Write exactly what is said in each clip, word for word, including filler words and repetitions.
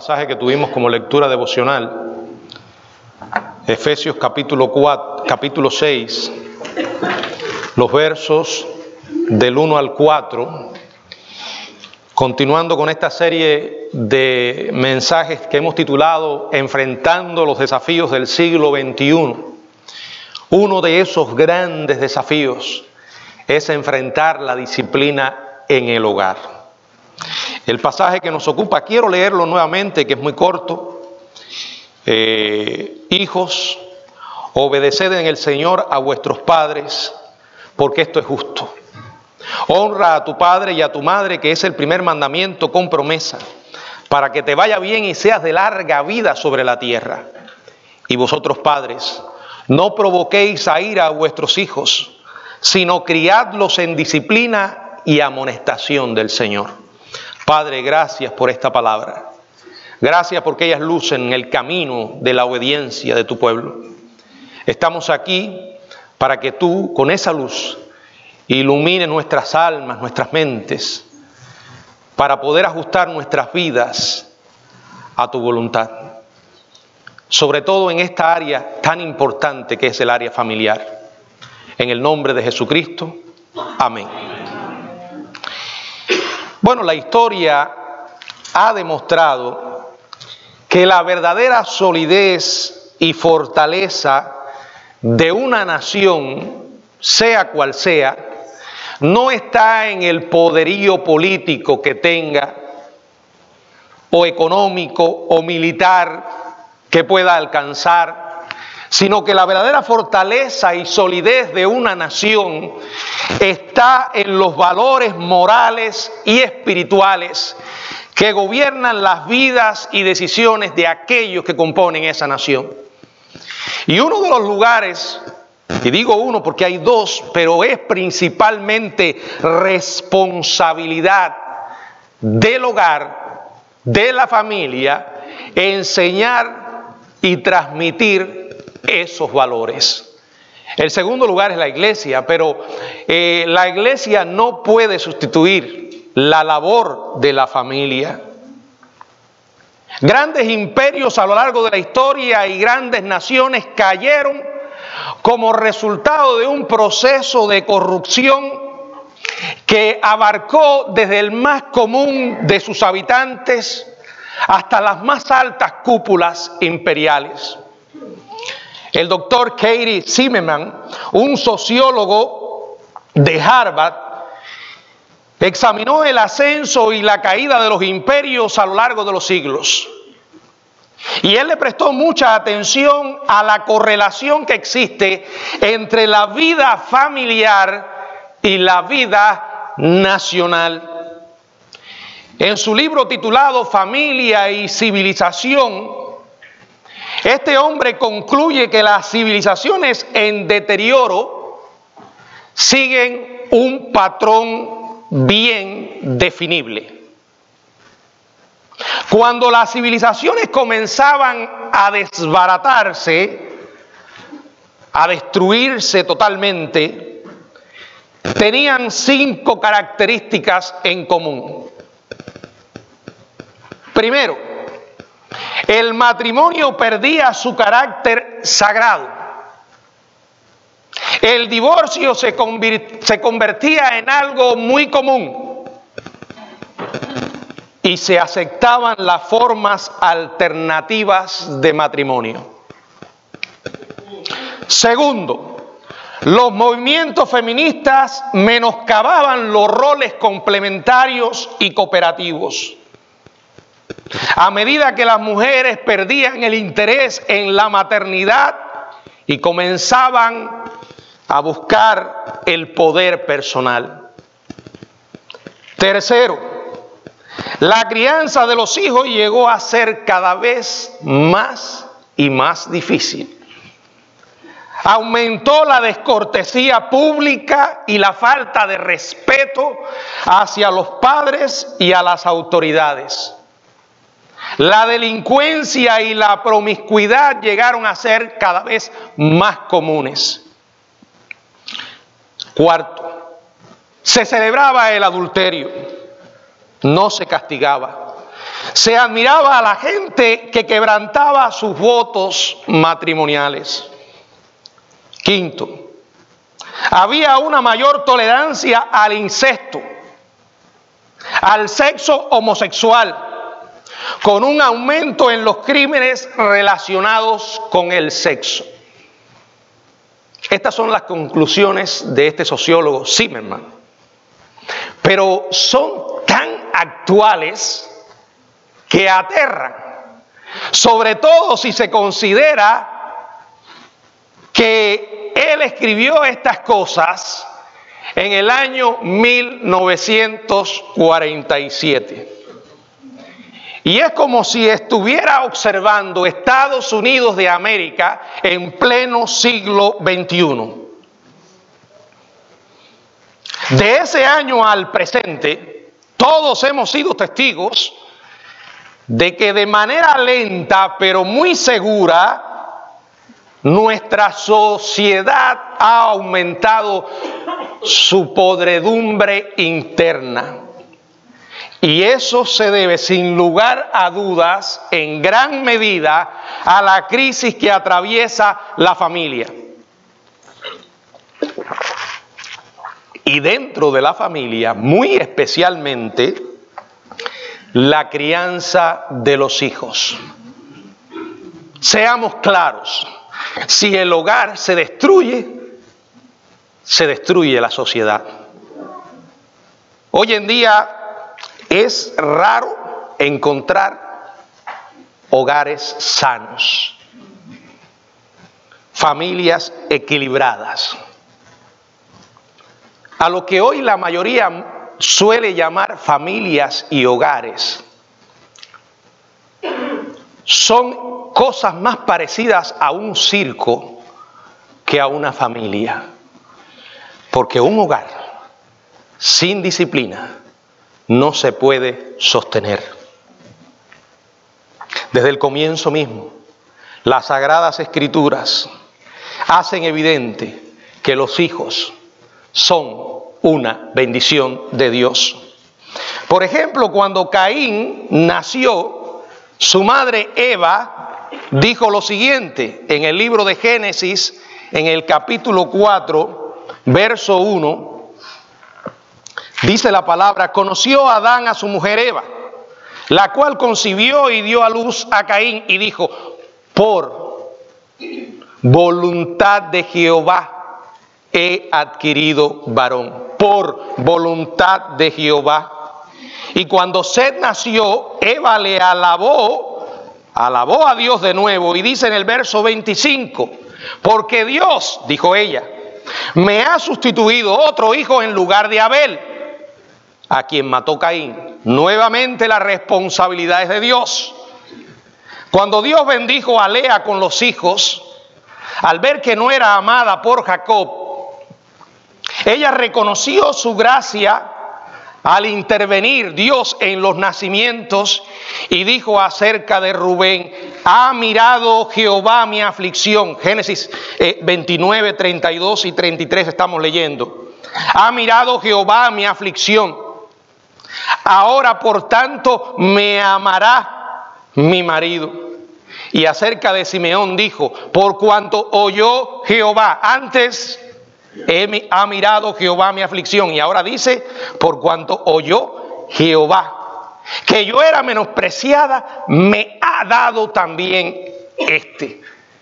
pasaje que tuvimos como lectura devocional, Efesios capítulo cuatro, capítulo seis, los versos del uno al cuatro, continuando con esta serie de mensajes que hemos titulado Enfrentando los desafíos del siglo veintiuno. Uno de esos grandes desafíos es enfrentar la disciplina en el hogar. El pasaje que nos ocupa, quiero leerlo nuevamente, que es muy corto. Eh, hijos, obedeced en el Señor a vuestros padres, porque esto es justo. Honra a tu padre y a tu madre, que es el primer mandamiento con promesa, para que te vaya bien y seas de larga vida sobre la tierra. Y vosotros, padres, no provoquéis a ira a vuestros hijos, sino criadlos en disciplina y amonestación del Señor. Padre, gracias por esta palabra. Gracias porque ellas lucen el camino de la obediencia de tu pueblo. Estamos aquí para que tú, con esa luz, ilumines nuestras almas, nuestras mentes, para poder ajustar nuestras vidas a tu voluntad. Sobre todo en esta área tan importante que es el área familiar. En el nombre de Jesucristo, amén. Bueno, la historia ha demostrado que la verdadera solidez y fortaleza de una nación, sea cual sea, no está en el poderío político que tenga, o económico, o militar que pueda alcanzar, sino que la verdadera fortaleza y solidez de una nación está en los valores morales y espirituales que gobiernan las vidas y decisiones de aquellos que componen esa nación. Y uno de los lugares, y digo uno porque hay dos, pero es principalmente responsabilidad del hogar, de la familia, enseñar y transmitir esos valores. El segundo lugar es la iglesia, pero eh, la iglesia no puede sustituir la labor de la familia. Grandes imperios a lo largo de la historia y grandes naciones cayeron como resultado de un proceso de corrupción que abarcó desde el más común de sus habitantes hasta las más altas cúpulas imperiales. El doctor Katie Zimmerman, un sociólogo de Harvard, examinó el ascenso y la caída de los imperios a lo largo de los siglos. Y él le prestó mucha atención a la correlación que existe entre la vida familiar y la vida nacional. En su libro titulado Familia y Civilización, este hombre concluye que las civilizaciones en deterioro siguen un patrón bien definible. Cuando las civilizaciones comenzaban a desbaratarse, a destruirse totalmente, tenían cinco características en común. Primero, el matrimonio perdía su carácter sagrado. El divorcio se, convirt- se convertía en algo muy común y se aceptaban las formas alternativas de matrimonio. Segundo, los movimientos feministas menoscababan los roles complementarios y cooperativos. A medida que las mujeres perdían el interés en la maternidad y comenzaban a buscar el poder personal. Tercero, la crianza de los hijos llegó a ser cada vez más y más difícil. Aumentó la descortesía pública y la falta de respeto hacia los padres y a las autoridades. La delincuencia y la promiscuidad llegaron a ser cada vez más comunes. Cuarto, se celebraba el adulterio, no se castigaba. Se admiraba a la gente que quebrantaba sus votos matrimoniales. Quinto, había una mayor tolerancia al incesto, al sexo homosexual, con un aumento en los crímenes relacionados con el sexo. Estas son las conclusiones de este sociólogo Zimmerman, pero son tan actuales que aterran, sobre todo si se considera que él escribió estas cosas en el año mil novecientos cuarenta y siete. Y es como si estuviera observando Estados Unidos de América en pleno siglo veintiuno. De ese año al presente, todos hemos sido testigos de que de manera lenta pero muy segura, nuestra sociedad ha aumentado su podredumbre interna. Y eso se debe, sin lugar a dudas, en gran medida a la crisis que atraviesa la familia. Y dentro de la familia, muy especialmente, la crianza de los hijos. Seamos claros, si el hogar se destruye, se destruye la sociedad. Hoy en día es raro encontrar hogares sanos, familias equilibradas. A lo que hoy la mayoría suele llamar familias y hogares, son cosas más parecidas a un circo que a una familia. Porque un hogar sin disciplina no se puede sostener. Desde el comienzo mismo, las Sagradas Escrituras hacen evidente que los hijos son una bendición de Dios. Por ejemplo, cuando Caín nació, su madre Eva dijo lo siguiente en el libro de Génesis, en el capítulo cuatro, verso uno. Dice la palabra: conoció Adán a su mujer Eva, la cual concibió y dio a luz a Caín, y dijo: por voluntad de Jehová he adquirido varón. Por voluntad de Jehová. Y cuando Set nació, Eva le alabó, alabó a Dios de nuevo, y dice en el verso veinticinco: porque Dios, dijo ella, me ha sustituido otro hijo en lugar de Abel, a quien mató Caín. Nuevamente la responsabilidad es de Dios. Cuando Dios bendijo a Lea con los hijos, al ver que no era amada por Jacob, ella reconoció su gracia al intervenir Dios en los nacimientos y dijo acerca de Rubén: ha mirado Jehová mi aflicción. Génesis eh, veintinueve, treinta y dos y treinta y tres estamos leyendo. Ha mirado Jehová mi aflicción. Ahora por tanto me amará mi marido. Y acerca de Simeón dijo: por cuanto oyó Jehová, antes He, ha mirado Jehová mi aflicción, y ahora dice: por cuanto oyó Jehová que yo era menospreciada, me ha dado también este.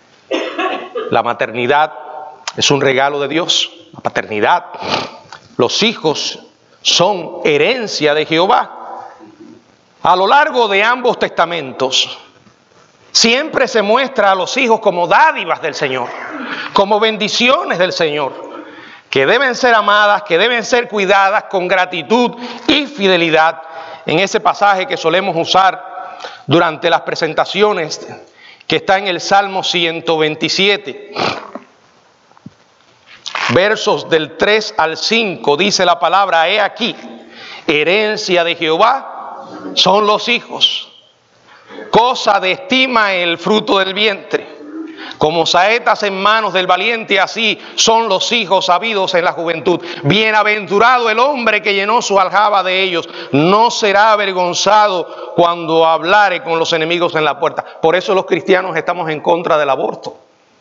La maternidad es un regalo de Dios. La paternidad, los hijos son herencia de Jehová. A lo largo de ambos testamentos siempre se muestra a los hijos como dádivas del Señor, como bendiciones del Señor, que deben ser amadas, que deben ser cuidadas con gratitud y fidelidad. En ese pasaje que solemos usar durante las presentaciones, que está en el Salmo ciento veintisiete, versos del tres al cinco, dice la palabra: he aquí, herencia de Jehová son los hijos, cosa de estima el fruto del vientre. Como saetas en manos del valiente, así son los hijos habidos en la juventud. Bienaventurado el hombre que llenó su aljaba de ellos. No será avergonzado cuando hablare con los enemigos en la puerta. Por eso los cristianos estamos en contra del aborto.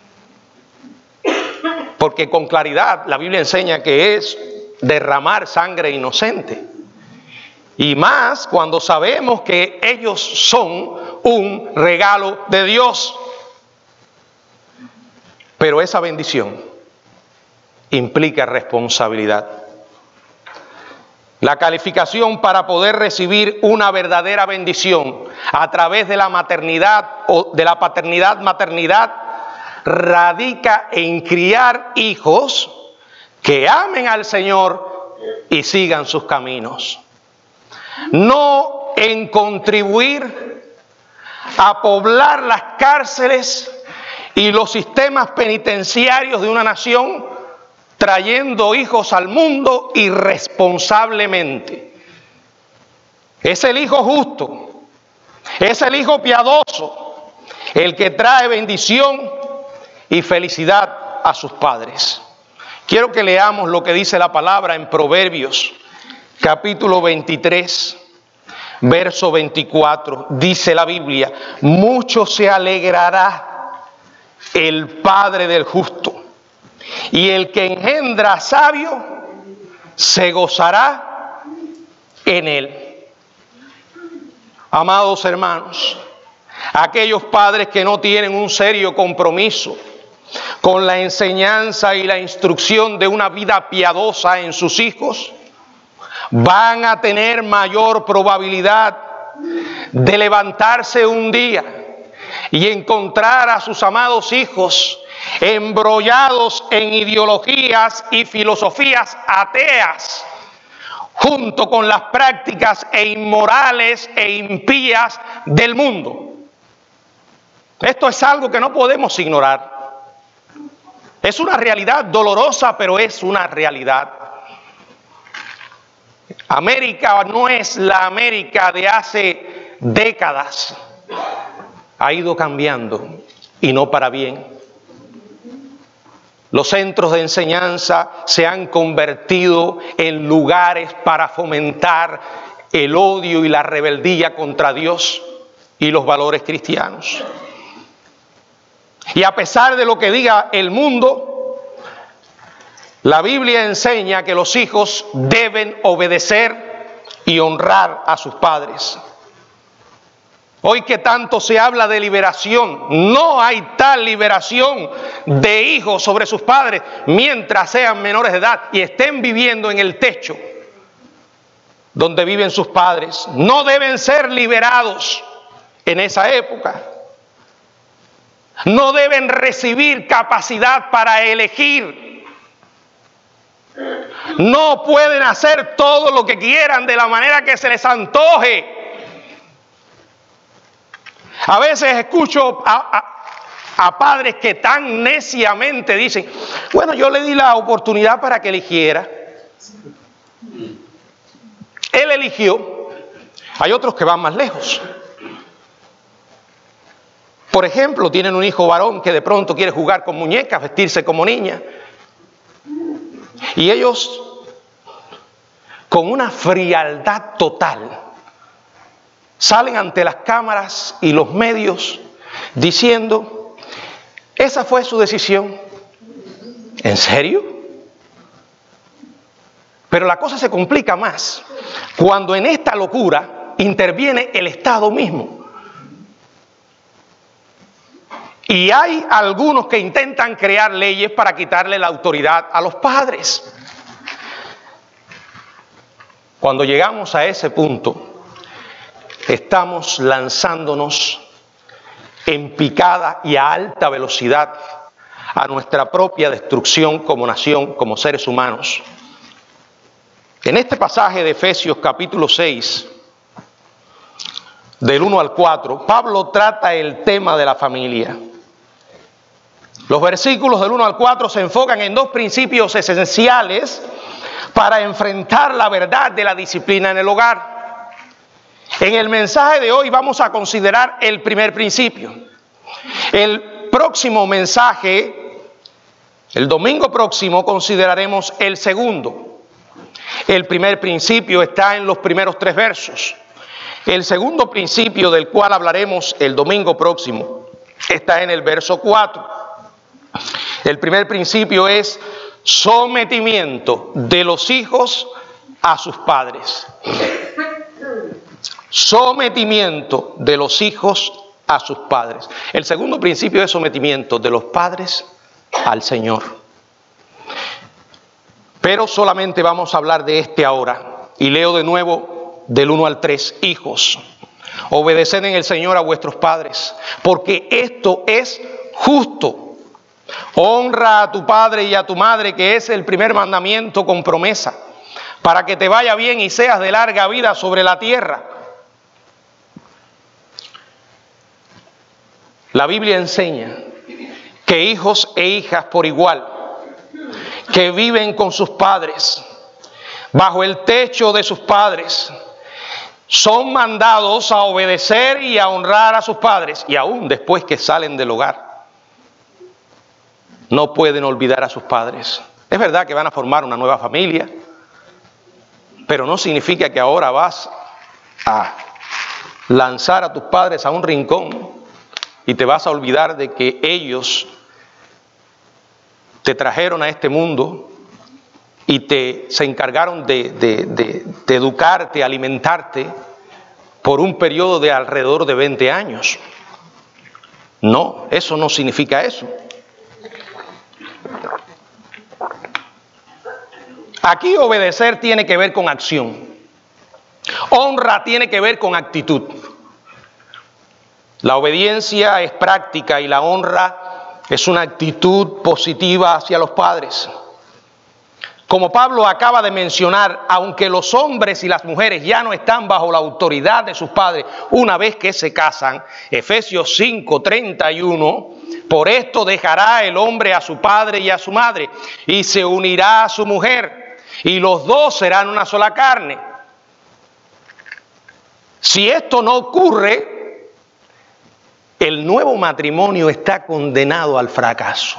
Porque con claridad la Biblia enseña que es derramar sangre inocente. Y más cuando sabemos que ellos son un regalo de Dios. Pero esa bendición implica responsabilidad. La calificación para poder recibir una verdadera bendición a través de la maternidad o de la paternidad, maternidad, radica en criar hijos que amen al Señor y sigan sus caminos. No en contribuir a poblar las cárceles y los sistemas penitenciarios de una nación, trayendo hijos al mundo irresponsablemente. Es el hijo justo, es el hijo piadoso, el que trae bendición y felicidad a sus padres. Quiero que leamos lo que dice la palabra en Proverbios, capítulo veintitrés, verso veinticuatro. Dice la Biblia: mucho se alegrará el padre del justo, y el que engendra sabio se gozará en él. Amados hermanos, aquellos padres que no tienen un serio compromiso con la enseñanza y la instrucción de una vida piadosa en sus hijos, van a tener mayor probabilidad de levantarse un día y encontrar a sus amados hijos embrollados en ideologías y filosofías ateas, junto con las prácticas e inmorales e impías del mundo. Esto es algo que no podemos ignorar. Es una realidad dolorosa, pero es una realidad. América no es la América de hace décadas. Ha ido cambiando, y no para bien. Los centros de enseñanza se han convertido en lugares para fomentar el odio y la rebeldía contra Dios y los valores cristianos. Y a pesar de lo que diga el mundo, la Biblia enseña que los hijos deben obedecer y honrar a sus padres. Hoy que tanto se habla de liberación, no hay tal liberación de hijos sobre sus padres mientras sean menores de edad y estén viviendo en el techo donde viven sus padres. No deben ser liberados en esa época. No deben recibir capacidad para elegir. No pueden hacer todo lo que quieran de la manera que se les antoje. A veces escucho a, a, a padres que tan neciamente dicen: bueno, yo le di la oportunidad para que eligiera. Él eligió. Hay otros que van más lejos. Por ejemplo, tienen un hijo varón que de pronto quiere jugar con muñecas, vestirse como niña. Y ellos, con una frialdad total, salen ante las cámaras y los medios diciendo: esa fue su decisión. ¿En serio? Pero la cosa se complica más cuando en esta locura interviene el Estado mismo. Y hay algunos que intentan crear leyes para quitarle la autoridad a los padres. Cuando llegamos a ese punto, estamos lanzándonos en picada y a alta velocidad a nuestra propia destrucción como nación, como seres humanos. En este pasaje de Efesios capítulo seis, del uno al cuatro, Pablo trata el tema de la familia. Los versículos del uno al cuatro se enfocan en dos principios esenciales para enfrentar la verdad de la disciplina en el hogar. En el mensaje de hoy vamos a considerar el primer principio. El próximo mensaje, el domingo próximo, consideraremos el segundo. El primer principio está en los primeros tres versos. El segundo principio del cual hablaremos el domingo próximo está en el verso cuatro. El primer principio es sometimiento de los hijos a sus padres. Sometimiento de los hijos a sus padres. El segundo principio es sometimiento de los padres al Señor. Pero solamente vamos a hablar de este ahora. Y leo de nuevo del uno al tres. Hijos, obedeced en el Señor a vuestros padres, porque esto es justo. Honra a tu padre y a tu madre, que es el primer mandamiento con promesa, para que te vaya bien y seas de larga vida sobre la tierra. La Biblia enseña que hijos e hijas por igual, que viven con sus padres, bajo el techo de sus padres, son mandados a obedecer y a honrar a sus padres, y aún después que salen del hogar, no pueden olvidar a sus padres. Es verdad que van a formar una nueva familia, pero no significa que ahora vas a lanzar a tus padres a un rincón y te vas a olvidar de que ellos te trajeron a este mundo y te, se encargaron de, de, de, de educarte, alimentarte por un periodo de alrededor de veinte años. No, eso no significa eso. Aquí obedecer tiene que ver con acción. Honra tiene que ver con actitud. La obediencia es práctica y la honra es una actitud positiva hacia los padres. Como Pablo acaba de mencionar, aunque los hombres y las mujeres ya no están bajo la autoridad de sus padres una vez que se casan, Efesios cinco, treinta y uno, por esto dejará el hombre a su padre y a su madre, y se unirá a su mujer, y los dos serán una sola carne. Si esto no ocurre, el nuevo matrimonio está condenado al fracaso.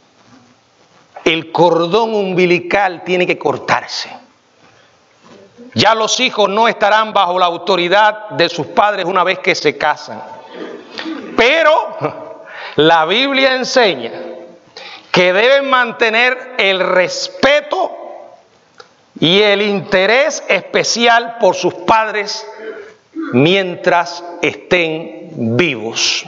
El cordón umbilical tiene que cortarse. Ya los hijos no estarán bajo la autoridad de sus padres una vez que se casan. Pero la Biblia enseña que deben mantener el respeto y el interés especial por sus padres mientras estén vivos.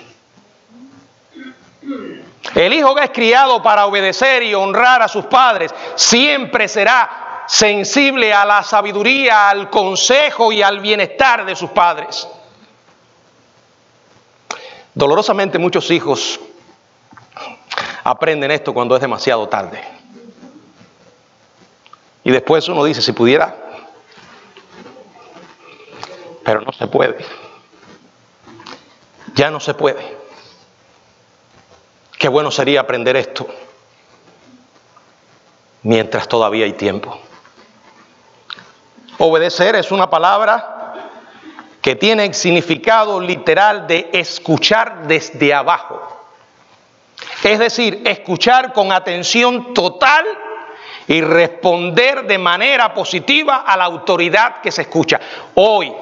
El hijo que es criado para obedecer y honrar a sus padres siempre será sensible a la sabiduría, al consejo y al bienestar de sus padres. Dolorosamente muchos hijos aprenden esto cuando es demasiado tarde. Y después uno dice, si pudiera, pero no se puede. Ya no se puede. Qué bueno sería aprender esto mientras todavía hay tiempo. Obedecer es una palabra que tiene el significado literal de escuchar desde abajo. Es decir, escuchar con atención total y responder de manera positiva a la autoridad que se escucha. Hoy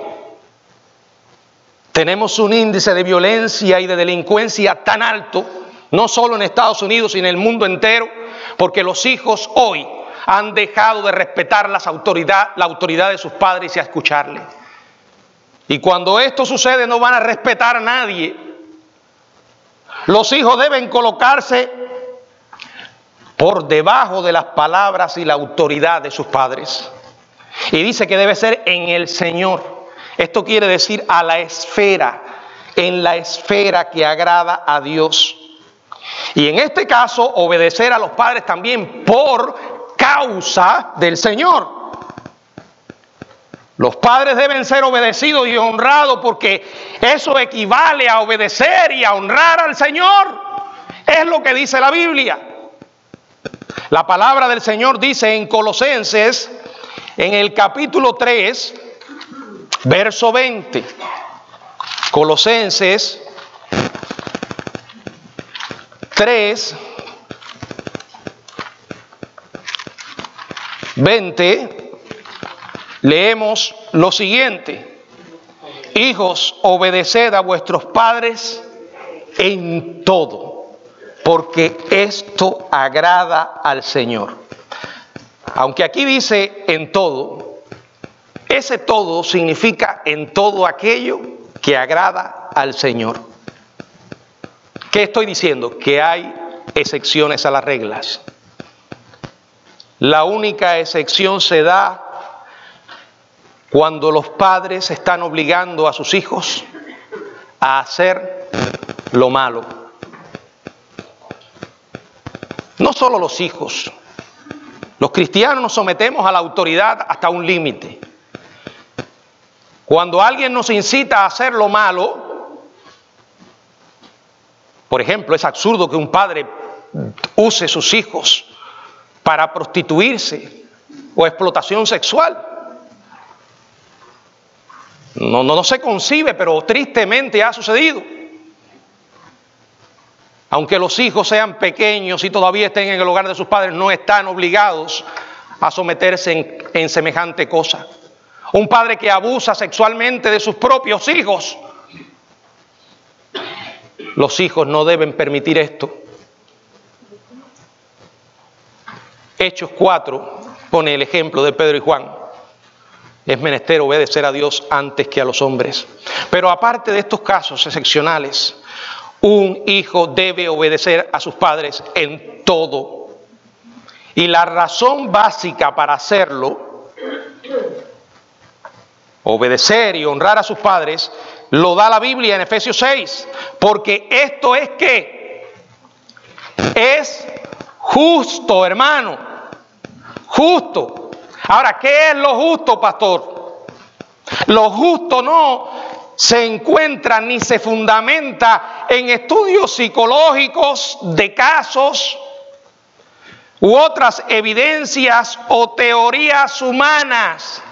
tenemos un índice de violencia y de delincuencia tan alto, no solo en Estados Unidos, sino en el mundo entero, porque los hijos hoy han dejado de respetar las autoridad, la autoridad de sus padres y a escucharle. Y cuando esto sucede no van a respetar a nadie. Los hijos deben colocarse por debajo de las palabras y la autoridad de sus padres. Y dice que debe ser en el Señor. Esto quiere decir a la esfera, en la esfera que agrada a Dios. Y en este caso, obedecer a los padres también por causa del Señor. Los padres deben ser obedecidos y honrados porque eso equivale a obedecer y a honrar al Señor. Es lo que dice la Biblia. La palabra del Señor dice en Colosenses, en el capítulo tres, verso veinte. Colosenses tres, veinte, leemos lo siguiente: hijos, obedeced a vuestros padres en todo, porque esto agrada al Señor. Aunque aquí dice en todo, ese todo significa en todo aquello que agrada al Señor. ¿Qué estoy diciendo? Que hay excepciones a las reglas. La única excepción se da cuando los padres están obligando a sus hijos a hacer lo malo. No solo los hijos. Los cristianos nos sometemos a la autoridad hasta un límite. Cuando alguien nos incita a hacer lo malo, por ejemplo, es absurdo que un padre use sus hijos para prostituirse o explotación sexual. No, no, no se concibe, pero tristemente ha sucedido. Aunque los hijos sean pequeños y todavía estén en el hogar de sus padres, no están obligados a someterse en, en semejante cosa. Un padre que abusa sexualmente de sus propios hijos, los hijos no deben permitir esto. Hechos cuatro pone el ejemplo de Pedro y Juan. Es menester obedecer a Dios antes que a los hombres. Pero aparte de estos casos excepcionales, un hijo debe obedecer a sus padres en todo. Y la razón básica para hacerlo, obedecer y honrar a sus padres, lo da la Biblia en Efesios seis. Porque esto es que es justo, hermano. Justo. Ahora, ¿qué es lo justo, pastor? Lo justo no se encuentra ni se fundamenta en estudios psicológicos de casos u otras evidencias o teorías humanas.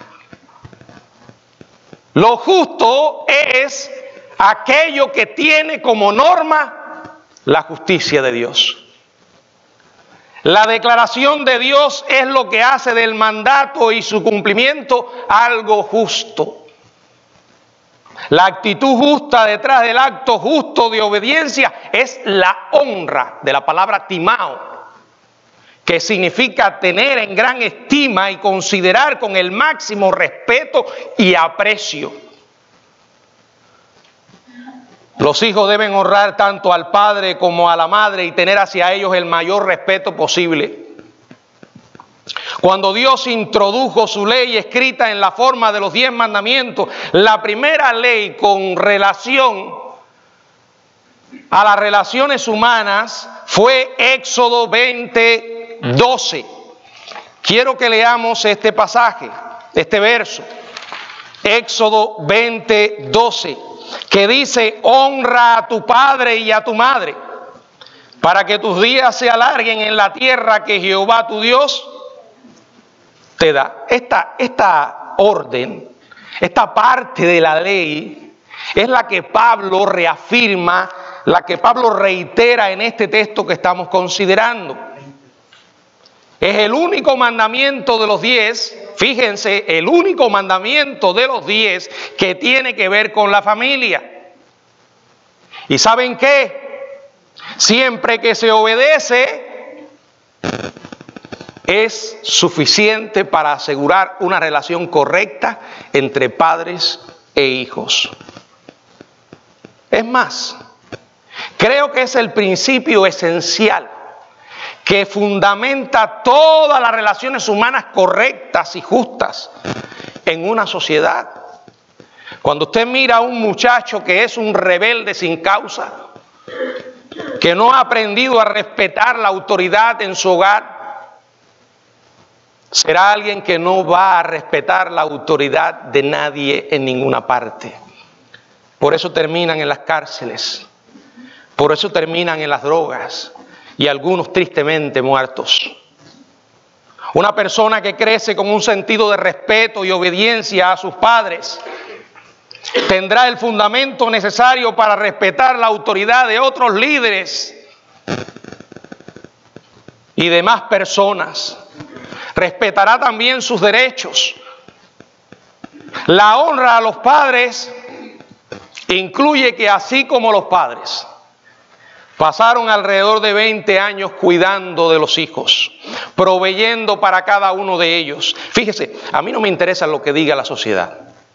Lo justo es aquello que tiene como norma la justicia de Dios. La declaración de Dios es lo que hace del mandato y su cumplimiento algo justo. La actitud justa detrás del acto justo de obediencia es la honra, de la palabra timao, que significa tener en gran estima y considerar con el máximo respeto y aprecio. Los hijos deben honrar tanto al padre como a la madre y tener hacia ellos el mayor respeto posible. Cuando Dios introdujo su ley escrita en la forma de los diez mandamientos, la primera ley con relación a las relaciones humanas fue Éxodo veinte, doce. Quiero que leamos este pasaje, este verso. Éxodo veinte, doce. Que dice: honra a tu padre y a tu madre, para que tus días se alarguen en la tierra que Jehová tu Dios te da. Esta, esta orden, esta parte de la ley, es la que Pablo reafirma, la que Pablo reitera en este texto que estamos considerando. Es el único mandamiento de los diez, fíjense, el único mandamiento de los diez que tiene que ver con la familia. ¿Y saben qué? Siempre que se obedece, es suficiente para asegurar una relación correcta entre padres e hijos. Es más, creo que es el principio esencial que fundamenta todas las relaciones humanas correctas y justas en una sociedad. Cuando usted mira a un muchacho que es un rebelde sin causa, que no ha aprendido a respetar la autoridad en su hogar, será alguien que no va a respetar la autoridad de nadie en ninguna parte. Por eso terminan en las cárceles, por eso terminan en las drogas, y algunos tristemente muertos. Una persona que crece con un sentido de respeto y obediencia a sus padres tendrá el fundamento necesario para respetar la autoridad de otros líderes y demás personas. Respetará también sus derechos. La honra a los padres incluye que así como los padres pasaron alrededor de veinte años cuidando de los hijos, proveyendo para cada uno de ellos. Fíjese, a mí no me interesa lo que diga la sociedad,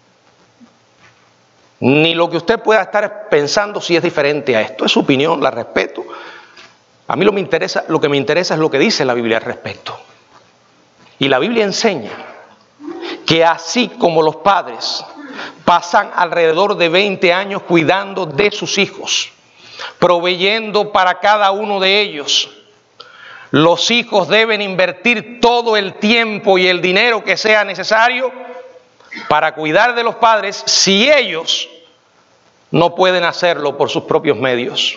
ni lo que usted pueda estar pensando si es diferente a esto. Es su opinión, la respeto. A mí lo, me interesa, lo que me interesa es lo que dice la Biblia al respecto. Y la Biblia enseña que así como los padres pasan alrededor de veinte años cuidando de sus hijos, proveyendo para cada uno de ellos, los hijos deben invertir todo el tiempo y el dinero que sea necesario para cuidar de los padres si ellos no pueden hacerlo por sus propios medios.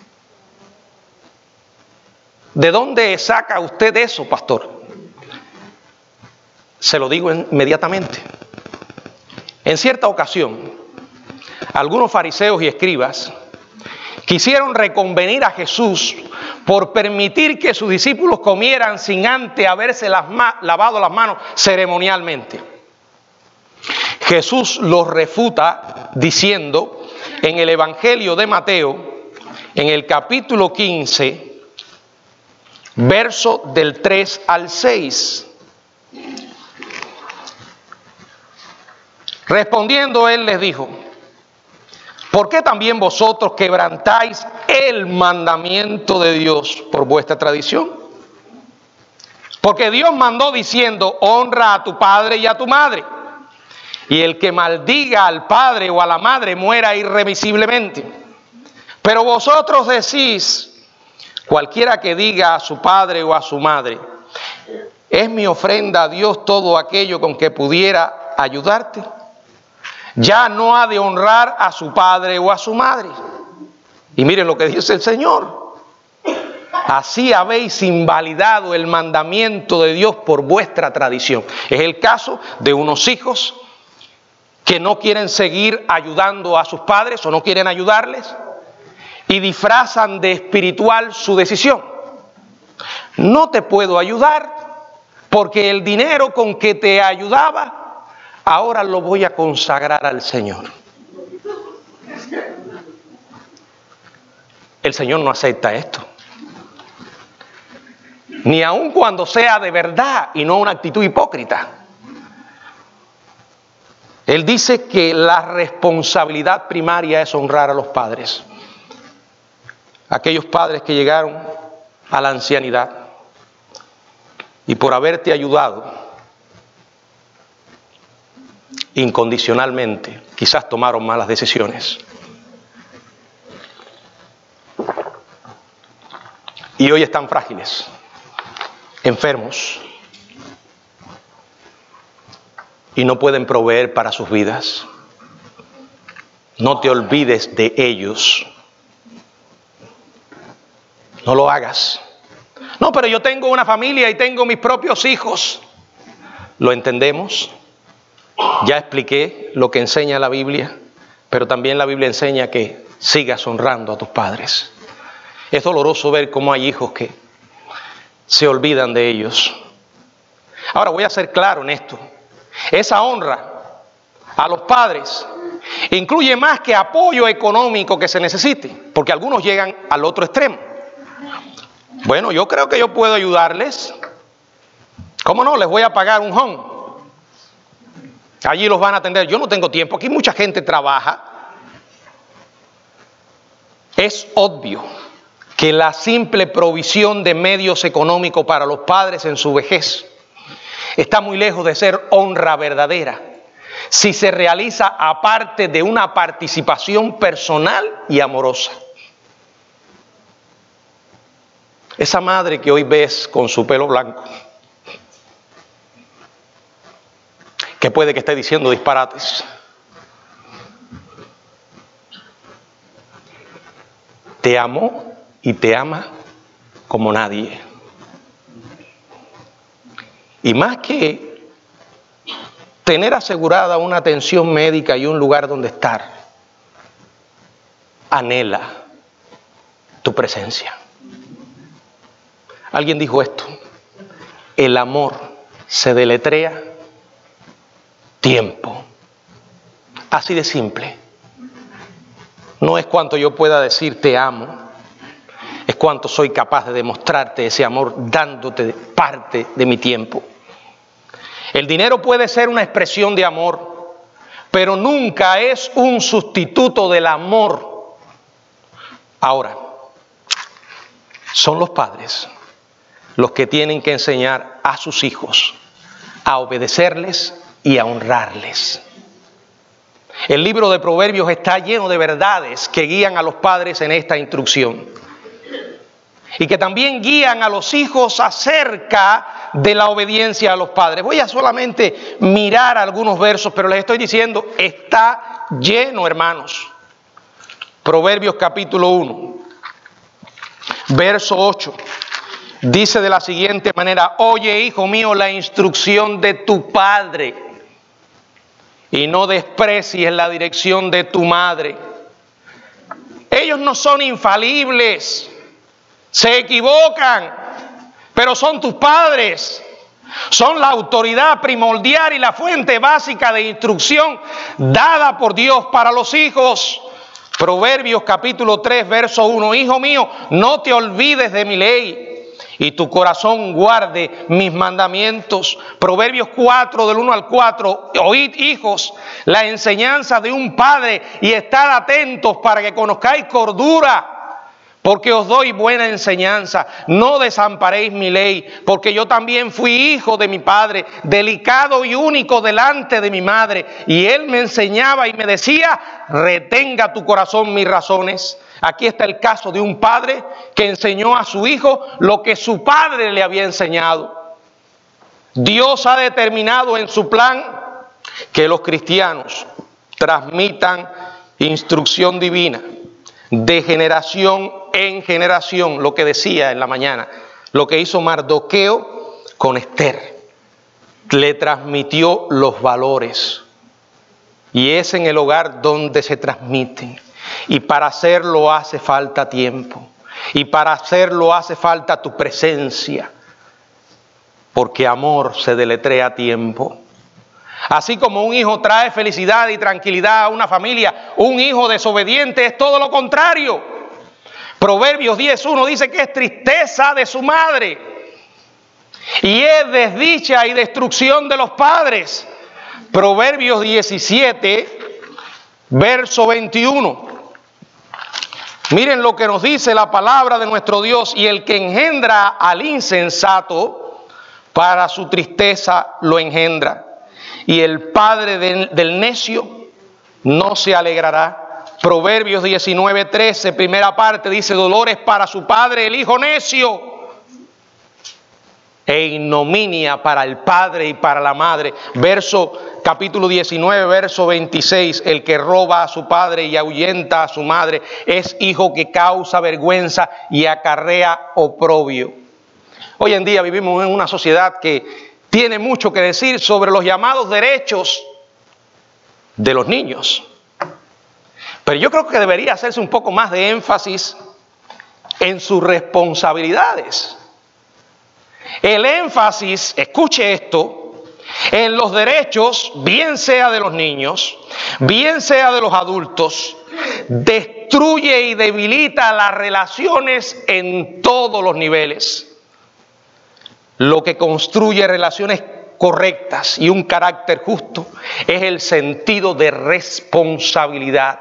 ¿De dónde saca usted eso, pastor? Se lo digo inmediatamente. En cierta ocasión, algunos fariseos y escribas quisieron reconvenir a Jesús por permitir que sus discípulos comieran sin antes haberse las ma- lavado las manos ceremonialmente. Jesús los refuta diciendo en el Evangelio de Mateo, en el capítulo quince, verso del tres al seis. Respondiendo él les dijo: ¿por qué también vosotros quebrantáis el mandamiento de Dios por vuestra tradición? Porque Dios mandó diciendo: honra a tu padre y a tu madre, y el que maldiga al padre o a la madre muera irremisiblemente. Pero vosotros decís: cualquiera que diga a su padre o a su madre, es mi ofrenda a Dios todo aquello con que pudiera ayudarte, ya no ha de honrar a su padre o a su madre. Y miren lo que dice el Señor: así habéis invalidado el mandamiento de Dios por vuestra tradición. Es el caso de unos hijos que no quieren seguir ayudando a sus padres o no quieren ayudarles y disfrazan de espiritual su decisión. No te puedo ayudar porque el dinero con que te ayudaba ahora lo voy a consagrar al Señor. El Señor no acepta esto. Ni aun cuando sea de verdad y no una actitud hipócrita. Él dice que la responsabilidad primaria es honrar a los padres. Aquellos padres que llegaron a la ancianidad y por haberte ayudado incondicionalmente, quizás tomaron malas decisiones. Y hoy están frágiles, enfermos, y no pueden proveer para sus vidas. No te olvides de ellos. No lo hagas. No, pero yo tengo una familia y tengo mis propios hijos. ¿Lo entendemos? Ya expliqué lo que enseña la Biblia, pero también la Biblia enseña que sigas honrando a tus padres. Es doloroso ver cómo hay hijos que se olvidan de ellos. Ahora voy a ser claro en esto. Esa honra a los padres incluye más que apoyo económico que se necesite, porque algunos llegan al otro extremo. Bueno, yo creo que yo puedo ayudarles. ¿Cómo no? Les voy a pagar un home. Allí los van a atender. Yo no tengo tiempo. Aquí mucha gente trabaja. Es obvio que la simple provisión de medios económicos para los padres en su vejez está muy lejos de ser honra verdadera si se realiza aparte de una participación personal y amorosa. Esa madre que hoy ves con su pelo blanco, que puede que esté diciendo disparates, te amó y te ama como nadie. Y más que tener asegurada una atención médica y un lugar donde estar, anhela tu presencia. Alguien dijo esto: el amor se deletrea tiempo. Así de simple. No es cuánto yo pueda decir te amo, es cuánto soy capaz de demostrarte ese amor dándote parte de mi tiempo. El dinero puede ser una expresión de amor, pero nunca es un sustituto del amor. Ahora, son los padres los que tienen que enseñar a sus hijos a obedecerles y a honrarles. El libro de Proverbios está lleno de verdades que guían a los padres en esta instrucción y que también guían a los hijos acerca de la obediencia a los padres. Voy a solamente mirar algunos versos, pero les estoy diciendo, está lleno, hermanos. Proverbios capítulo uno, verso ocho. Dice de la siguiente manera: oye, hijo mío, la instrucción de tu padre, y no desprecies la dirección de tu madre. Ellos no son infalibles, se equivocan, pero son tus padres. Son la autoridad primordial y la fuente básica de instrucción dada por Dios para los hijos. Proverbios capítulo tres, verso uno. Hijo mío, no te olvides de mi ley, y tu corazón guarde mis mandamientos. Proverbios cuatro, del uno al cuatro. Oíd, hijos, la enseñanza de un padre, y estad atentos para que conozcáis cordura, porque os doy buena enseñanza. No desamparéis mi ley, porque yo también fui hijo de mi padre, delicado y único delante de mi madre. Y él me enseñaba y me decía: retenga tu corazón mis razones. Aquí está el caso de un padre que enseñó a su hijo lo que su padre le había enseñado. Dios ha determinado en su plan que los cristianos transmitan instrucción divina de generación en generación, lo que decía en la mañana, lo que hizo Mardoqueo con Esther. Le transmitió los valores, y es en el hogar donde se transmiten. Y para hacerlo hace falta tiempo, y para hacerlo hace falta tu presencia, porque amor se deletrea tiempo. Así como un hijo trae felicidad y tranquilidad a una familia, un hijo desobediente es todo lo contrario. Proverbios diez uno dice que es tristeza de su madre y es desdicha y destrucción de los padres. Proverbios diecisiete, verso veintiuno. Miren lo que nos dice la palabra de nuestro Dios: y el que engendra al insensato, para su tristeza lo engendra, y el padre del, del necio no se alegrará. Proverbios diecinueve trece, primera parte, dice: dolores para su padre el hijo necio, e ignominia para el padre y para la madre. Verso capítulo diecinueve, verso veintiséis, el que roba a su padre y ahuyenta a su madre es hijo que causa vergüenza y acarrea oprobio. Hoy en día vivimos en una sociedad que tiene mucho que decir sobre los llamados derechos de los niños. Pero yo creo que debería hacerse un poco más de énfasis en sus responsabilidades. El énfasis, escuche esto, en los derechos, bien sea de los niños, bien sea de los adultos, destruye y debilita las relaciones en todos los niveles. Lo que construye relaciones correctas y un carácter justo es el sentido de responsabilidad.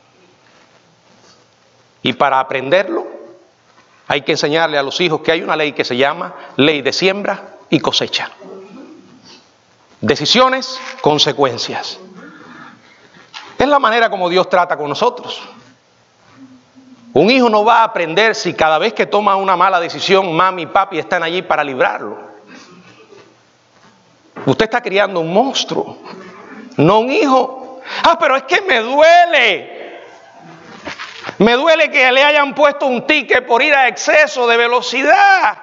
Y para aprenderlo, hay que enseñarle a los hijos que hay una ley que se llama ley de siembra y cosecha. Decisiones, consecuencias. Es la manera como Dios trata con nosotros. Un hijo no va a aprender si cada vez que toma una mala decisión, mami y papi están allí para librarlo. Usted está criando un monstruo, no un hijo. Ah, pero es que me duele. Me duele que le hayan puesto un ticket por ir a exceso de velocidad.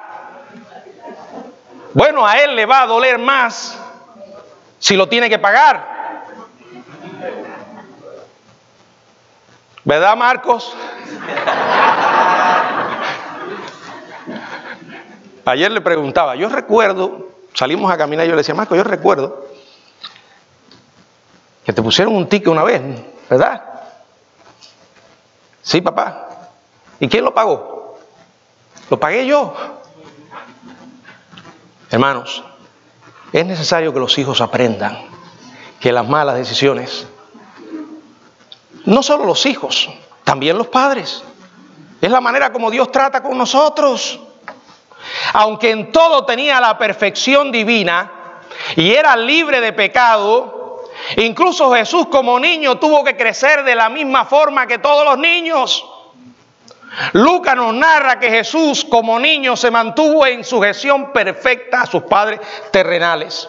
Bueno, a él le va a doler más si lo tiene que pagar. ¿Verdad, Marcos? Ayer le preguntaba, yo recuerdo, salimos a caminar y yo le decía, Marco, yo recuerdo que te pusieron un ticket una vez, ¿verdad? Sí, papá. ¿Y quién lo pagó? Lo pagué yo. Hermanos, es necesario que los hijos aprendan que las malas decisiones, no solo los hijos, también los padres, es la manera como Dios trata con nosotros. Aunque en todo tenía la perfección divina y era libre de pecado, incluso Jesús como niño tuvo que crecer de la misma forma que todos los niños. Lucas nos narra que Jesús como niño se mantuvo en sujeción perfecta a sus padres terrenales,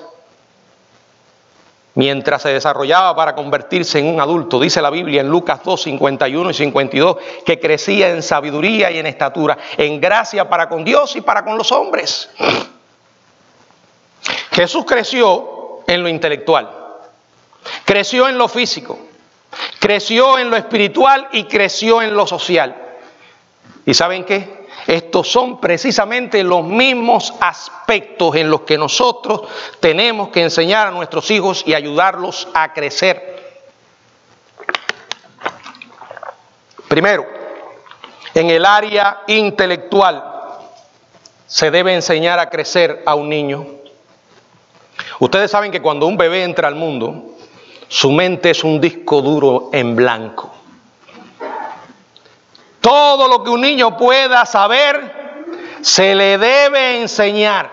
mientras se desarrollaba para convertirse en un adulto. Dice la Biblia en Lucas dos, cincuenta y uno y cincuenta y dos, que crecía en sabiduría y en estatura, en gracia para con Dios y para con los hombres. Jesús creció en lo intelectual, creció en lo físico, creció en lo espiritual y creció en lo social. ¿Y saben qué? Estos son precisamente los mismos aspectos en los que nosotros tenemos que enseñar a nuestros hijos y ayudarlos a crecer. Primero, en el área intelectual se debe enseñar a crecer a un niño. Ustedes saben que cuando un bebé entra al mundo, su mente es un disco duro en blanco. Todo lo que un niño pueda saber, se le debe enseñar.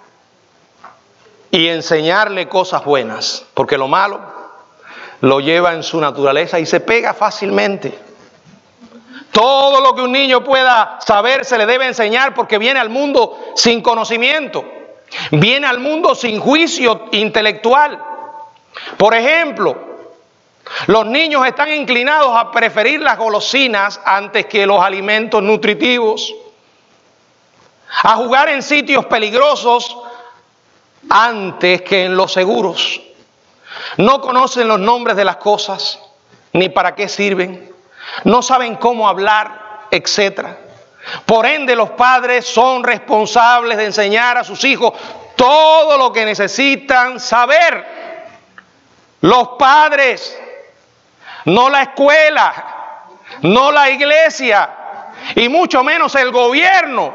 Y enseñarle cosas buenas, porque lo malo lo lleva en su naturaleza y se pega fácilmente. Todo lo que un niño pueda saber, se le debe enseñar, porque viene al mundo sin conocimiento. Viene al mundo sin juicio intelectual. Por ejemplo, los niños están inclinados a preferir las golosinas antes que los alimentos nutritivos, a jugar en sitios peligrosos antes que en los seguros. No conocen los nombres de las cosas, ni para qué sirven, no saben cómo hablar, etcétera. Por ende, los padres son responsables de enseñar a sus hijos todo lo que necesitan saber. Los padres, no la escuela, no la iglesia y mucho menos el gobierno.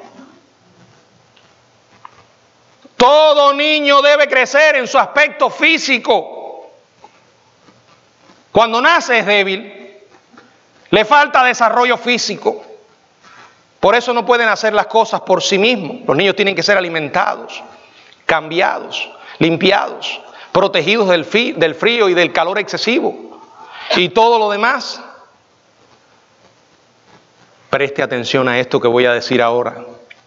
Todo niño debe crecer en su aspecto físico. Cuando nace es débil, le falta desarrollo físico. Por eso no pueden hacer las cosas por sí mismos. Los niños tienen que ser alimentados, cambiados, limpiados, protegidos del frío y del calor excesivo. Y todo lo demás. Preste atención a esto que voy a decir ahora.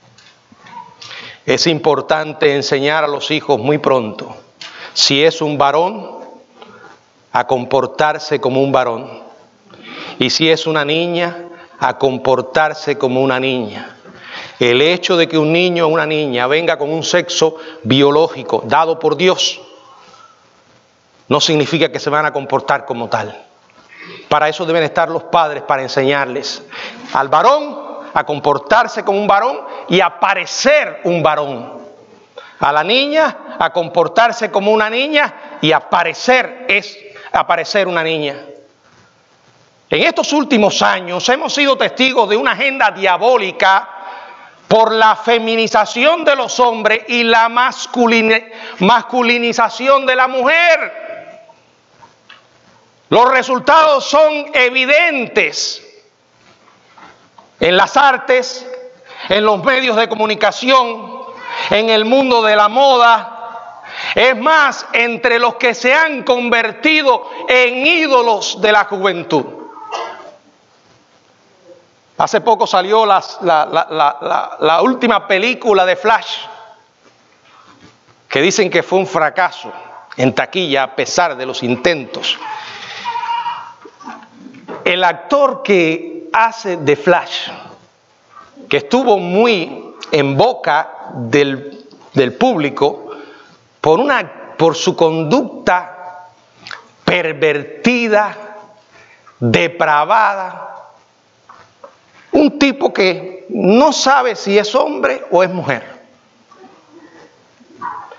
Es importante enseñar a los hijos muy pronto, si es un varón, a comportarse como un varón. Y si es una niña, a comportarse como una niña. El hecho de que un niño o una niña venga con un sexo biológico dado por Dios, no significa que se van a comportar como tal. Para eso deben estar los padres, para enseñarles al varón a comportarse como un varón y a parecer un varón. A la niña a comportarse como una niña y a parecer, es, a parecer una niña. En estos últimos años hemos sido testigos de una agenda diabólica por la feminización de los hombres y la masculin- masculinización de la mujer. Los resultados son evidentes en las artes, en los medios de comunicación, en el mundo de la moda. Es más, entre los que se han convertido en ídolos de la juventud. Hace poco salió las, la, la, la, la, la última película de Flash, que dicen que fue un fracaso en taquilla a pesar de los intentos. El actor que hace de Flash, que estuvo muy en boca del, del público por, una, por su conducta pervertida, depravada, un tipo que no sabe si es hombre o es mujer.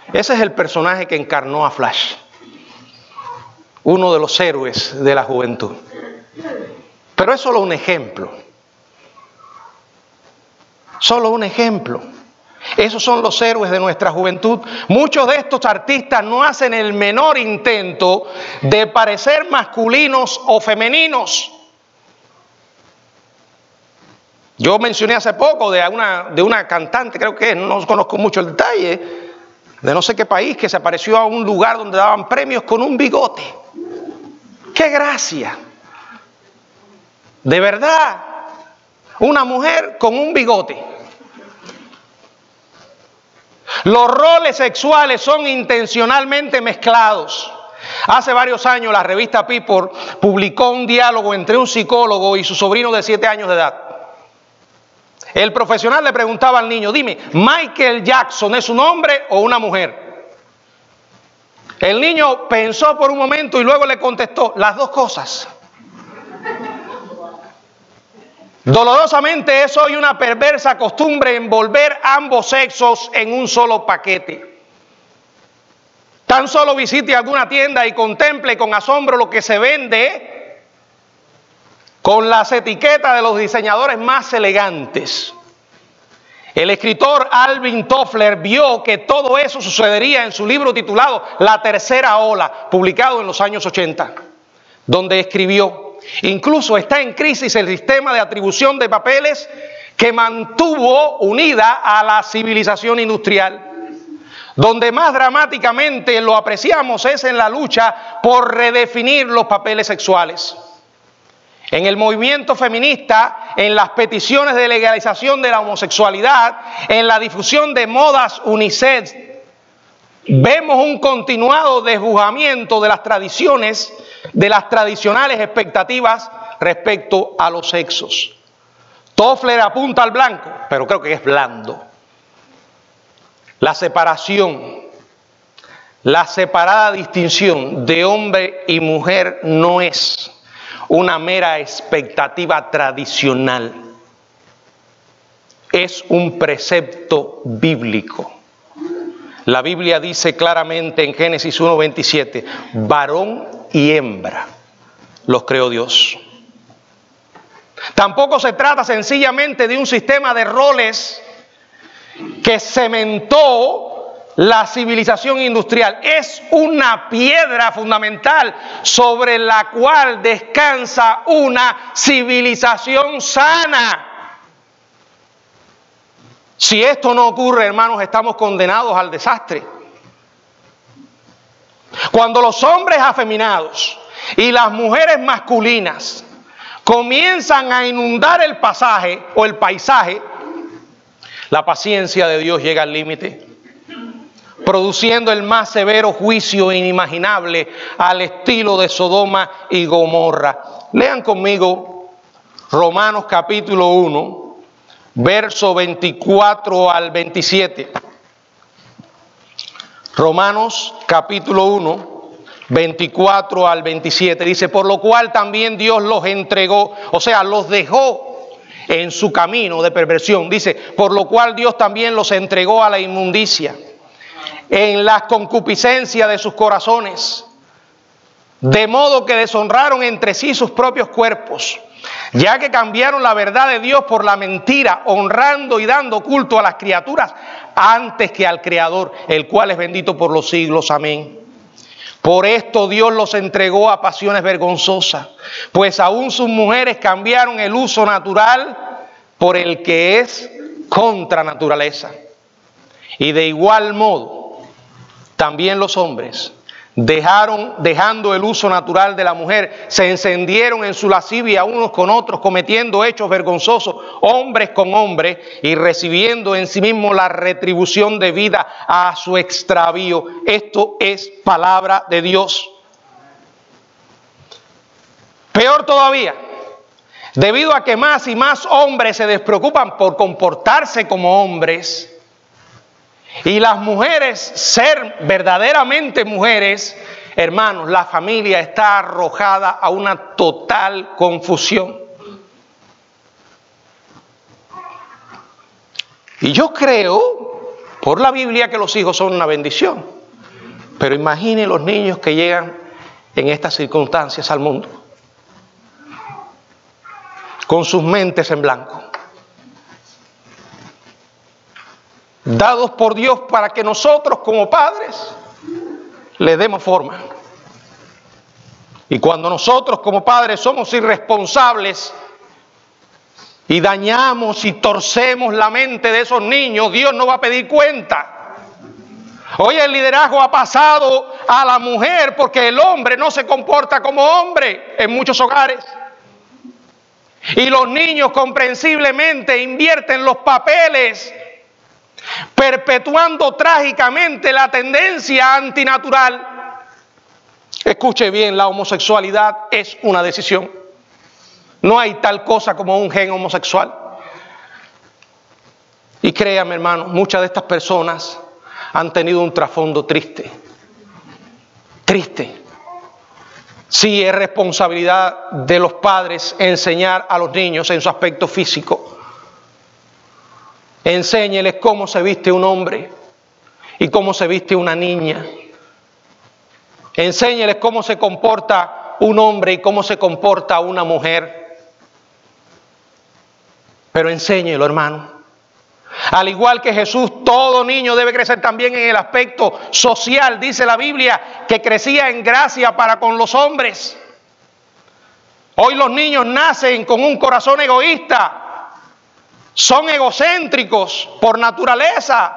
Ese es el personaje que encarnó a Flash, uno de los héroes de la juventud. Pero es solo un ejemplo. Solo un ejemplo. Esos son los héroes de nuestra juventud. Muchos de estos artistas no hacen el menor intento de parecer masculinos o femeninos. Yo mencioné hace poco de una, de una cantante, creo que no conozco mucho el detalle, de no sé qué país, que se apareció a un lugar donde daban premios con un bigote. ¡Qué gracia! De verdad, una mujer con un bigote. Los roles sexuales son intencionalmente mezclados. Hace varios años la revista People publicó un diálogo entre un psicólogo y su sobrino de siete años de edad. El profesional le preguntaba al niño, dime, ¿Michael Jackson es un hombre o una mujer? El niño pensó por un momento y luego le contestó, las dos cosas. Dolorosamente es hoy una perversa costumbre envolver ambos sexos en un solo paquete. Tan solo visite alguna tienda y contemple con asombro lo que se vende con las etiquetas de los diseñadores más elegantes. El escritor Alvin Toffler vio que todo eso sucedería en su libro titulado La Tercera Ola, publicado en los años ochenta, donde escribió, incluso está en crisis el sistema de atribución de papeles que mantuvo unida a la civilización industrial. Donde más dramáticamente lo apreciamos es en la lucha por redefinir los papeles sexuales. En el movimiento feminista, en las peticiones de legalización de la homosexualidad, en la difusión de modas unisex, vemos un continuado desdibujamiento de las tradiciones, de las tradicionales expectativas respecto a los sexos. Toffler apunta al blanco, pero creo que es blando. La separación, la separada distinción de hombre y mujer no es una mera expectativa tradicional. Es un precepto bíblico. La Biblia dice claramente en Génesis uno veintisiete, varón y hembra los creó Dios. Tampoco se trata sencillamente de un sistema de roles que cementó la civilización industrial. Es una piedra fundamental sobre la cual descansa una civilización sana. Si esto no ocurre, hermanos, estamos condenados al desastre. Cuando los hombres afeminados y las mujeres masculinas comienzan a inundar el pasaje o el paisaje, la paciencia de Dios llega al límite, produciendo el más severo juicio inimaginable al estilo de Sodoma y Gomorra. Lean conmigo Romanos capítulo uno, verso veinticuatro al veintisiete. Romanos capítulo uno, veinticuatro al veintisiete. Dice, por lo cual también Dios los entregó, o sea, los dejó en su camino de perversión. Dice, por lo cual Dios también los entregó a la inmundicia en la concupiscencia de sus corazones, de modo que deshonraron entre sí sus propios cuerpos, ya que cambiaron la verdad de Dios por la mentira, honrando y dando culto a las criaturas antes que al Creador, el cual es bendito por los siglos. Amén. Por esto Dios los entregó a pasiones vergonzosas, pues aún sus mujeres cambiaron el uso natural por el que es contra naturaleza. Y de igual modo, también los hombres, dejaron, dejando el uso natural de la mujer, se encendieron en su lascivia unos con otros, cometiendo hechos vergonzosos, hombres con hombres, y recibiendo en sí mismos la retribución debida a su extravío. Esto es palabra de Dios. Peor todavía, debido a que más y más hombres se despreocupan por comportarse como hombres, y las mujeres ser verdaderamente mujeres, hermanos, la familia está arrojada a una total confusión. Y yo creo, por la Biblia que los hijos son una bendición. Pero imagine los niños que llegan en estas circunstancias al mundo, con sus mentes en blanco, dados por Dios para que nosotros como padres le demos forma. Y cuando nosotros como padres somos irresponsables y dañamos y torcemos la mente de esos niños, Dios no va a pedir cuenta. Hoy el liderazgo ha pasado a la mujer porque el hombre no se comporta como hombre en muchos hogares. Y los niños comprensiblemente invierten los papeles, perpetuando trágicamente la tendencia antinatural. Escuche bien, la homosexualidad es una decisión. No hay tal cosa como un gen homosexual. Y créame, hermano, muchas de estas personas han tenido un trasfondo triste. Triste. Sí, es responsabilidad de los padres enseñar a los niños en su aspecto físico. Enséñeles cómo se viste un hombre y cómo se viste una niña. Enséñeles cómo se comporta un hombre y cómo se comporta una mujer. Pero enséñelo, hermano. Al igual que Jesús, todo niño debe crecer también en el aspecto social. Dice la Biblia que crecía en gracia para con los hombres. Hoy los niños nacen con un corazón egoísta. Son egocéntricos por naturaleza.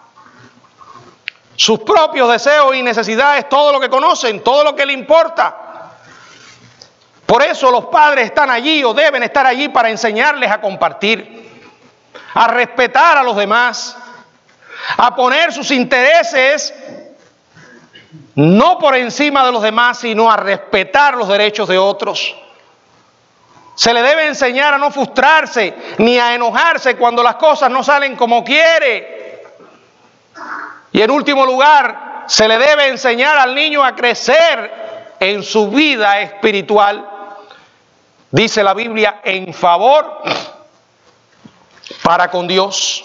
Sus propios deseos y necesidades, todo lo que conocen, todo lo que les importa. Por eso los padres están allí o deben estar allí para enseñarles a compartir, a respetar a los demás, a poner sus intereses no por encima de los demás, sino a respetar los derechos de otros. Se le debe enseñar a no frustrarse ni a enojarse cuando las cosas no salen como quiere. Y en último lugar, se le debe enseñar al niño a crecer en su vida espiritual. Dice la Biblia, en favor para con Dios.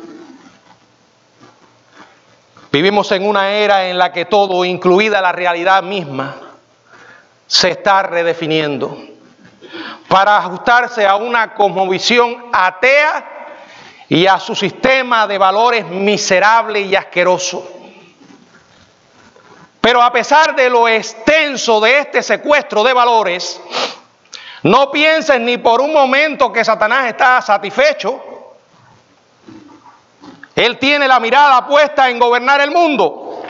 Vivimos en una era en la que todo, incluida la realidad misma, se está redefiniendo para ajustarse a una cosmovisión atea y a su sistema de valores miserable y asqueroso. Pero a pesar de lo extenso de este secuestro de valores, no piensen ni por un momento que Satanás está satisfecho. Él tiene la mirada puesta en gobernar el mundo.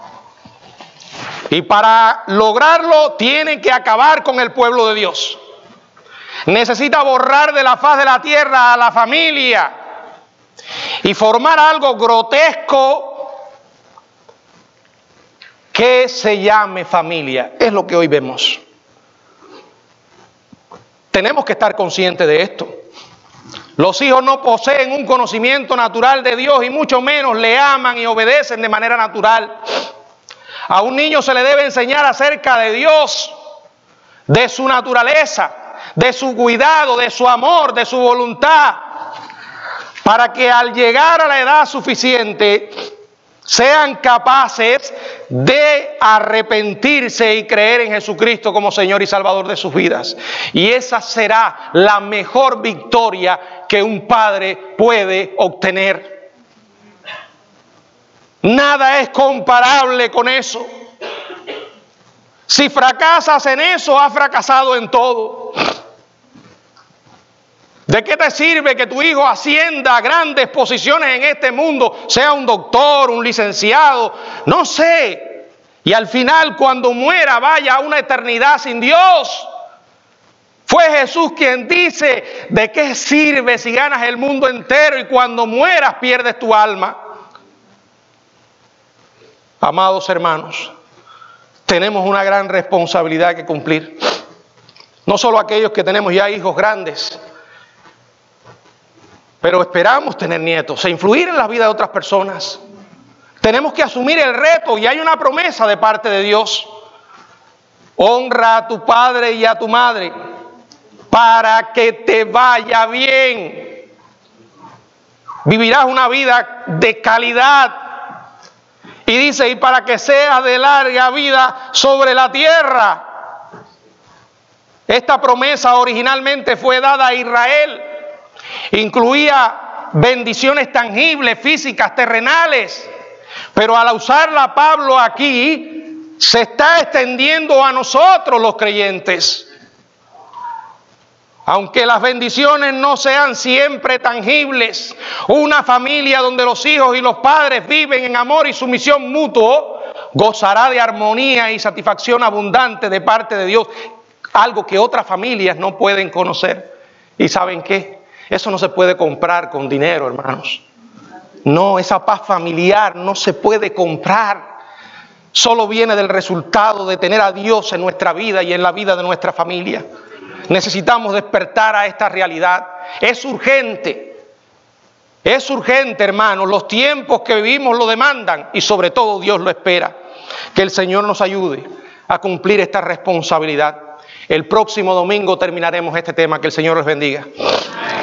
Y para lograrlo tiene que acabar con el pueblo de Dios. Necesita borrar de la faz de la tierra a la familia y formar algo grotesco que se llame familia. Es lo que hoy vemos. Tenemos que estar conscientes de esto. Los hijos no poseen un conocimiento natural de Dios y mucho menos le aman y obedecen de manera natural. A un niño se le debe enseñar acerca de Dios, de su naturaleza, de su cuidado, de su amor, de su voluntad, para que al llegar a la edad suficiente sean capaces de arrepentirse y creer en Jesucristo como Señor y Salvador de sus vidas. Y esa será la mejor victoria que un padre puede obtener. Nada es comparable con eso. Si fracasas en eso, has fracasado en todo. ¿De qué te sirve que tu hijo ascienda a grandes posiciones en este mundo? Sea un doctor, un licenciado, no sé. Y al final, cuando muera, vaya a una eternidad sin Dios. Fue Jesús quien dice, ¿de qué sirve si ganas el mundo entero y cuando mueras pierdes tu alma? Amados hermanos, tenemos una gran responsabilidad que cumplir. No solo aquellos que tenemos ya hijos grandes, pero esperamos tener nietos e influir en la vida de otras personas. Tenemos que asumir el reto y hay una promesa de parte de Dios. Honra a tu padre y a tu madre para que te vaya bien. vivirás una vida de calidad. Y dice, y para que seas de larga vida sobre la tierra. Esta promesa originalmente fue dada a Israel. Incluía bendiciones tangibles, físicas, terrenales. Pero al usarla Pablo aquí, se está extendiendo a nosotros los creyentes. Aunque las bendiciones no sean siempre tangibles, una familia donde los hijos y los padres viven en amor y sumisión mutuo, gozará de armonía y satisfacción abundante de parte de Dios, algo que otras familias no pueden conocer. ¿Y saben qué? Eso no se puede comprar con dinero, hermanos. No, esa paz familiar no se puede comprar. Solo viene del resultado de tener a Dios en nuestra vida y en la vida de nuestra familia. Necesitamos despertar a esta realidad. Es urgente. Es urgente, hermanos. Los tiempos que vivimos lo demandan y sobre todo Dios lo espera. Que el Señor nos ayude a cumplir esta responsabilidad. El próximo domingo terminaremos este tema. Que el Señor les bendiga.